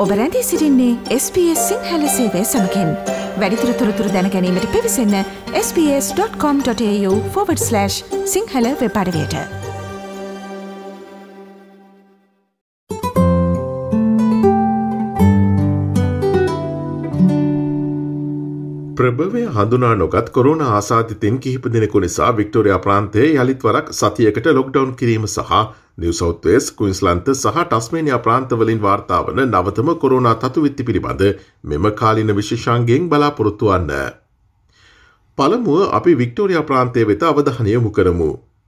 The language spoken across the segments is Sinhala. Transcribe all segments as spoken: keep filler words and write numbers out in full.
ඔබ රැඳී සිටින්නේ එස් බී එස් සිංහල සේවය සමගින්. වැඩිදුර තොරතුරු දැන ගැනීමට පිවිසන්න S B S dot com dot AU forward slash Sinhala web අඩවියට. ප්‍රභවය හඳුනා නොගත් කොරෝනා ආසාදිතයින් කිහිප දෙනෙකු නිසා වික්ටෝරියා ප්‍රාන්තයේ යළිත් වරක් සතියකට ලොක්ඩවුන් කිරීම සහ නිව් සවුත් වේල්ස්, ක්වීන්ස්ලන්ත සහ ටස්මේනියා ප්‍රාන්තවලින් වාර්තා වන නවතම කොරෝනා තතුවිත්ති පිළිබඳ මෙම කාලීන විශේෂාංගයෙන් බලාපොරොත්තු වන්න. පළමුව අපි වික්ටෝරියා ප්‍රාන්තය වෙත අවධානය යොමු කරමු.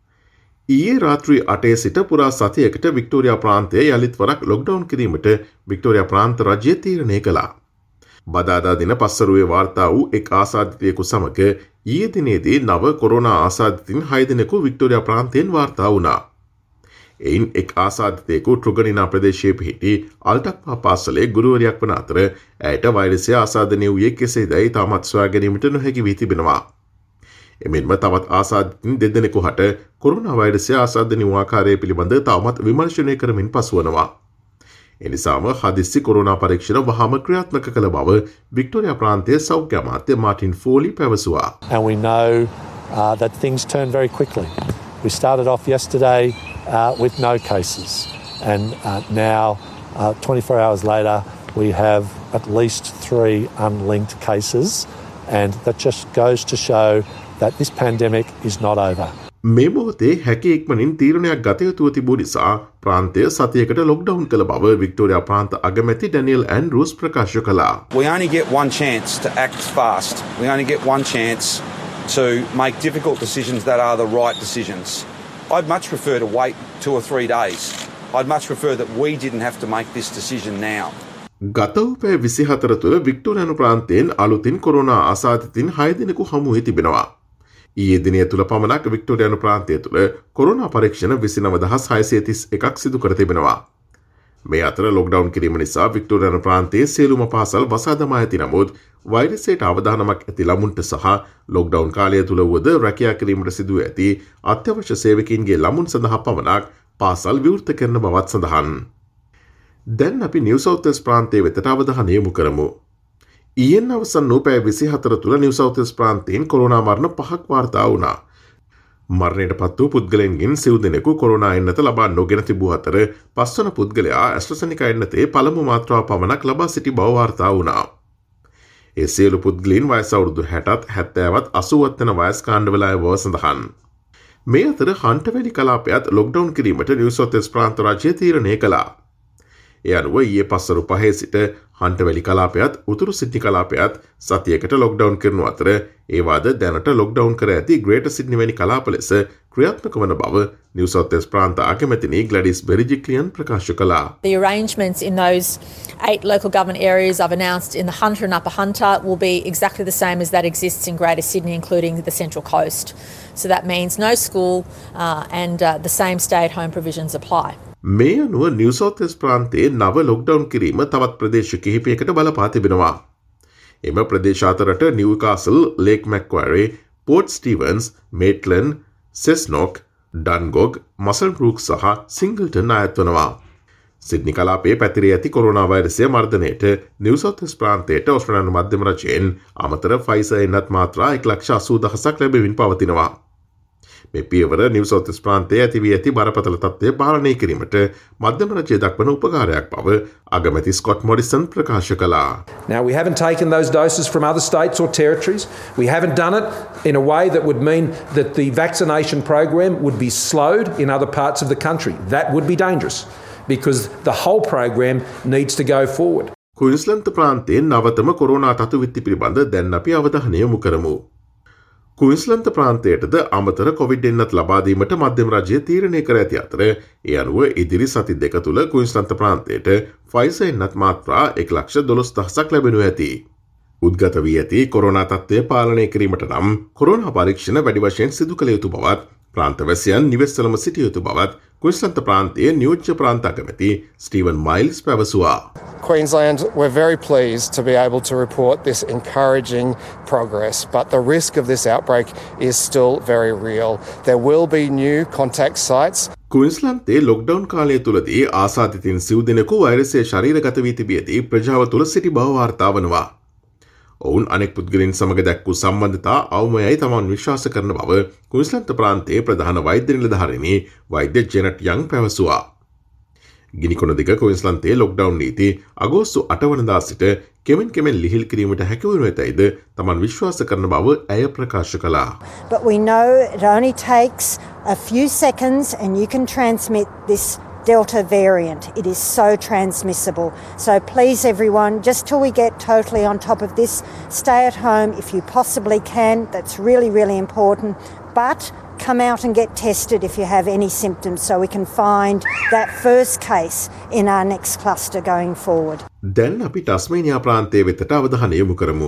ඊයේ රාත්‍රී අටේ සිට පුරා සතියකට වික්ටෝරියා ප්‍රාන්තයේ යළිත් වරක් ලොක්ඩවුන් කිරීමට වික්ටෝරියා ප්‍රාන්ත රජය තීරණය කළා. බදාදා දින පස්වරුවේ වාර්තා වූ එක් ආසාදිතයෙකු සමග ඊයේ දිනේදී නව කොරෝනා ආසාදිතින් හය දෙනෙකු වික්ටෝරියා ප්‍රාන්තයෙන් වාර්තා වුණා. එයින් එක් ආසාදිතයෙකු ට්‍රුගනිනා ප්‍රදේශයේ පිහිටි අල්ටක්පා පාසලේ ගුරුවරියක් වන අතර ඇයට වෛරසය ආසාදනය වූයේ කෙසේදැයි තාමත් සොයා ගැනීමට නොහැකි වී තිබෙනවා. එමෙන්ම තවත් ආසාදිතින් දෙදෙනෙකු හට කොරෝනා වෛරසය ආසාදනය වූ ආකාරය පිළිබඳ තවමත් විමර්ශනය කරමින් පසුවනවා. එනිසාම හදිස්සි කොරෝනා පරීක්ෂණ වහාම ක්‍රියාත්මක කළ බව වික්ටෝරියා ප්‍රාන්තයේ සෞඛ්‍ය අමාත්‍ය මාටින් ෆෝලි පැවසුවා. And we know uh, that things turn very quickly. We started off yesterday uh, with no cases, and uh, now uh, twenty-four hours later we have at least three unlinked cases, and that just goes to show that this pandemic is not over. මේ මොහොතේ හැකි ඉක්මනින් තීරණයක් ගත යුතුව තිබූ නිසා ප්‍රාන්තය සතියකට ලොක්ඩවුන් කළ බව වික්ටෝරියා ප්‍රාන්ත අගමැති ඩැනියල් ඇන්ඩ්‍රූස් ප්‍රකාශ කළා. We only get one chance to act fast. We only get one chance to make difficult decisions that are the right decisions. I'd much prefer to wait two or three days. I'd much prefer that we didn't have to make this decision now. ගත වූ පැය විසිහතර තුළ වික්ටෝරියානු ප්‍රාන්තයෙන් අලුතින් කොරෝනා ආසාදිතින් හය දෙනෙකු හමු වී තිබෙනවා. ඊයේ දිනය තුළ පමණක් වික්ටෝරියානු ප්‍රාන්තය තුළ කොරෝනා පරීක්ෂණ විසිනව දහස් හයසිය තිස් එකක් සිදු කර තිබෙනවා. මේ අතර ලොක්ඩවුන් කිරීම නිසා වික්ටෝරියානු ප්‍රාන්තයේ සියලුම පාසල් වසා දමා ඇති නමුත් වෛරසයට අවධානමක් ඇති ළමුන්ට සහ ලොක්ඩවුන් කාලය තුළ වුවද රැකියා කිරීමට සිදුව ඇති අත්‍යවශ්‍ය සේවකයින්ගේ ළමුන් සඳහා පමණක් පාසල් විවෘත කරන බවත් සඳහන්. දැන් අපි නිව් සවුත් වේල්ස් ප්‍රාන්තය වෙතට අවධානය යොමු කරමු. ඊයෙන් අවසන් වූ පැය විසිහතර තුළ නිව් සවුත් වේල්ස් ප්‍රාන්තයෙන් කොරෝනා මරණ පහක් වාර්තා වුණා. මරණයට පත් වූ පුද්ගලයන්ගෙන් සිව් දෙනෙකු කොරෝනා එන්නත ලබා නොගෙන තිබූ අතර පස්වන පුද්ගලයා ඇස්ට්‍රසෙනිකා එන්නතේ පළමු මාත්‍රාව පමණක් ලබා සිටි බව වාර්තා වුණා. ඒ සියලු පුද්ගලයන් වයස අවුරුදු හැටත් හැත්තෑවත් අසූවත් වන වයස් කාණ්ඩවල අය බව සඳහන්. මේ අතර හන්ටවැලි කලාපයත් ලොක්ඩවුන් කිරීමට නිව් සවුත් වේල්ස් ප්‍රාන්ත රජය තීරණය කළා. ඒ අනුව ඊයේ පස්වරු පහේ සිට හන්ටවැලි කලාපයත් උතුරු සිඩ්නි කලාපයත් සතියකට ලොක්ඩවුන් කරනු අතර ඒවාද දැනට ලොක්ඩවුන් කර ඇති ග්‍රේටර් සිඩ්නි වැනි කලාප ලෙස ක්‍රියාත්මක වන බව නිව් සවුත් වේල්ස් ප්‍රාන්ත අගමැතිනි ග්ලැඩිස් බෙරිජික්ලියන් ප්‍රකාශ කළා. The arrangements in those eight local government areas I've announced in the Hunter and Upper Hunter will be exactly the same as that exists in Greater Sydney, including the Central Coast. So that means no school uh, and uh, the same stay-at-home provisions apply. මේ අනුව නිව් සවුත් වේල්ස් ප්‍රාන්තයේ නව ලොක්ඩවුන් කිරීම තවත් ප්‍රදේශ කිහිපයකට බලපා තිබෙනවා. එම ප්‍රදේශ අතරට Newcastle, Lake Macquarie, Port Stephens, Maitland, Cessnock, Dungog, Muswellbrook සහ සිංගල්ටන් අයත් වනවා. සිඩ්නි කලාපයේ පැතිරී ඇති කොරෝනා වෛරසය මර්ධනයට නිව් සවුත් වේල්ස් ප්‍රාන්තයට ඕස්ට්‍රේලියානු මධ්‍යම රජයෙන් අමතර ෆයිසර් එන්නත් මාත්‍රා එක ලක්ෂ අසූ දහසක් ලැබෙමින් පවතිනවා. මේ පියවර නිව් සවුත් වේල්ස් ප්‍රාන්තයේ ඇති වී ඇති බරපතල තත්ත්වය පාලනය කිරීමට මධ්‍යම රජය දක්වන උපකාරයක් බව අගමැති ස්කොට් මොරිසන් ප්‍රකාශ කළා. Now we haven't taken those doses from other states or territories. We haven't done it in a way that would mean that the vaccination program would be slowed in other parts of the country. That would be dangerous because the whole program needs to go forward. Queensland ප්‍රාන්තයේ නවතම කොරෝනා තතුවිත්ති පිළිබඳ දැන් අපි අවධානය යොමු කරමු. ක්වීන්ස්ලන්ත ප්‍රාන්තයටද අමතර කොවිඩ් එන්නත් ලබා දීමට මධ්‍යම රජය තීරණය කර ඇති අතර ඒ අනුව ඉදිරි සති දෙක තුළ ක්වීන්ස්ලන්ත ප්‍රාන්තයට ෆයිසර් එන්නත් මාත්‍රා එක ලක්ෂ දොළොස් දහසක් ලැබෙනු ඇති. උද්ගත වී ඇති කොරෝනා තත්ත්වය පාලනය කිරීමට නම් කොරෝනා පරීක්ෂණ වැඩි වශයෙන් සිදු කළ යුතු බවත් ප්‍රාන්තවැසියන් නිවෙස්වලම සිටිය යුතු බවත් ක්වීන්ස්ලන්ත ප්‍රාන්තයේ නියෝජ්‍ය ප්‍රාන්ත අගමැති ස්ටීවන් මයිල්ස් පැවසුවා. Queensland, we're very pleased to be able to report this encouraging progress, but the risk of this outbreak is still very real. There will be new contact sites. ක්වීන්ස්ලන්තේ ලොක්ඩවුන් කාලය තුළදී ආසාදිතින් සිව් දෙනෙකු වෛරසය ශරීරගත වී තිබියදී ප්‍රජාව තුළ සිටි බව වාර්තා වනවා. ඔවුන් අනෙක් පුද්ගලින් සමග දැක්වූ සම්බන්ධතා අවමයයි තමන් විශ්වාස කරන බව ක්වීන්ස්ලන්ත ප්‍රාන්තයේ ප්‍රධාන වෛද්‍ය නිලධාරිණී වෛද්‍ය ජෙනට් යං පැවසුවා. ගිනිකොන දිග ක්වීන්ස්ලන්තයේ ලොක්ඩවුන් නීති අගෝස්තු අට වනදා සිට කෙමෙන් කෙමෙන් ලිහිල් කිරීමට හැකිවනු ඇතැයිද තමන් විශ්වාස කරන බව ඇය ප්‍රකාශ කළා. But we know it only takes a few seconds and you can transmit this Delta variant. It is so transmissible. So please everyone, just till we get totally on top of this, stay at home if you possibly can. That's really, really important. But come out and get tested if you have any symptoms so we can find that first case in our next cluster going forward. දැන් අපි ටස්මේනියා ප්‍රාන්තයේ වෙතට අවධානය යොමු කරමු.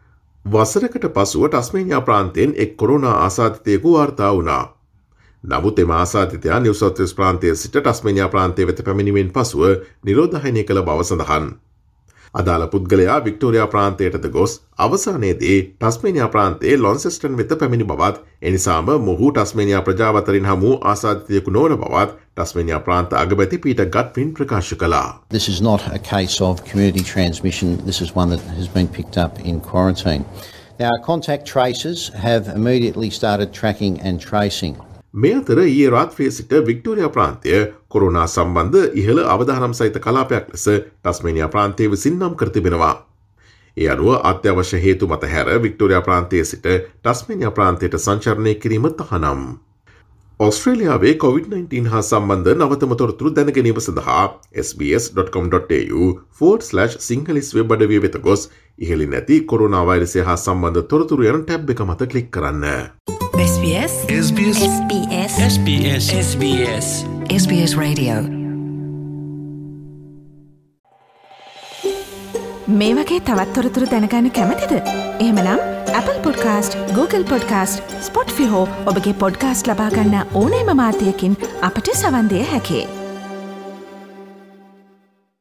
වසරකට පසුව ටස්මේනියා ප්‍රාන්තයෙන් එක් කොරෝනා ආසාදිතයෙකු වාර්තා වුණා. නමුත් එම ආසාදිතයා නිව් සවුත් වෙල්ස් ප්‍රාන්තයේ සිට ටස්මේනියා ප්‍රාන්තය වෙත පැමිණීමෙන් පසුව නිරෝධායනය කළ බව සඳහන්. අදාළ පුද්ගලයා වික්ටෝරියා ප්‍රාන්තයටද ගොස් අවසානයේදී ටස්මේනියා ප්‍රාන්තයේ ලොන්සෙස්ටන් වෙත පැමිණි බවත් එනිසාම මොහු ටස්මේනියා ප්‍රජාව අතරින් හමු ආසාදිතයෙකු නොවන බවත් ටස්මේනියා ප්‍රාන්ත අගමැති පීටර් ගට්ෆ්‍රින් ප්‍රකාශ කළා. This is not a case of community transmission. This is one that has been picked up in quarantine. Now, contact tracers have immediately started tracking and tracing. මේ අතර ඊයේ රාත්‍රියේ සිට වික්ටෝරියා ප්‍රාන්තය කොරෝනා සම්බන්ධ ඉහළ අවදානම් සහිත කලාපයක් ලෙස ටස්මේනියා ප්‍රාන්තයේ විසින් නම් කර තිබෙනවා. ඒ අනුව අත්‍යවශ්‍ය හේතු මත හැර වික්ටෝරියා ප්‍රාන්තයේ සිට ටස්මේනියා ප්‍රාන්තයට සංචරණය කිරීම තහනම්. ඔස්ට්‍රේලියාවේ කොවිඩ් නයින්ටීන් හා සම්බන්ධ නවතම තොරතුරු දැන ගැනීම සඳහා S B S dot com dot A U forward slash Sinhalese web අඩවිය වෙත ගොස් ඉහළින් නැති කොරෝනා වෛරසය හා සම්බන්ධ තොරතුරු යන ටැබ් එක මත ක්ලික් කරන්න. S B S S B S S B S S B S S B S S B S Radio. මේ වගේ තවත් තොරතුරු දැනගන්න කැමතිද? එහෙමනම් Apple Podcast, Google Podcast, Spotify හෝ ඔබගේ podcast ලබා ගන්න ඕනෑම මාධ්‍යයකින් අපට සවන් දෙන්න හැකියි.